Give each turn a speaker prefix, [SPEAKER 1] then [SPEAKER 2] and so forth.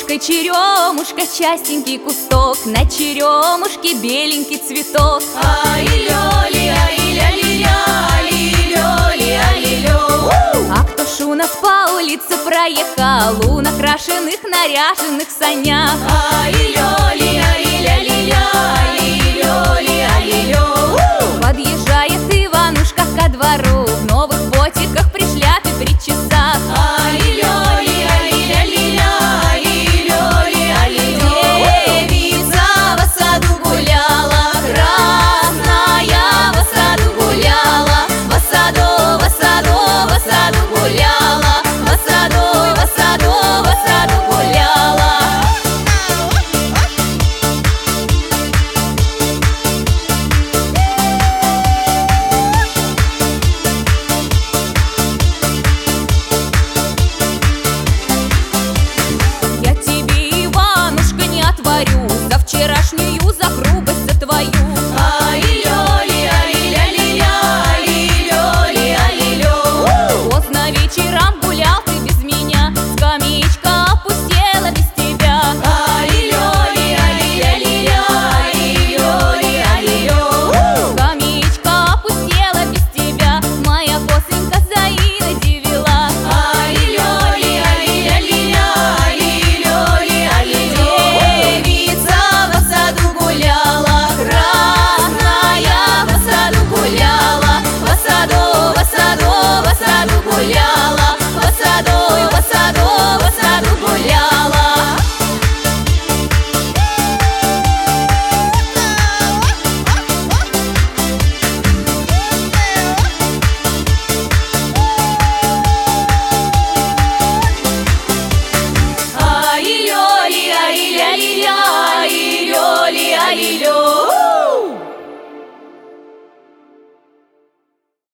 [SPEAKER 1] черемушкой, черемушка, частенький кусток, на черемушке беленький цветок.
[SPEAKER 2] Али-лёли, али-ля-ли-ля, али-лёли, али-лё.
[SPEAKER 1] А кто ж у нас по улице проехал, у накрашенных, наряженных санях?
[SPEAKER 2] Али-лёли, али-ля-ли-ля, али-лёли, али-лё.
[SPEAKER 1] Подъезжает Иванушка ко двору,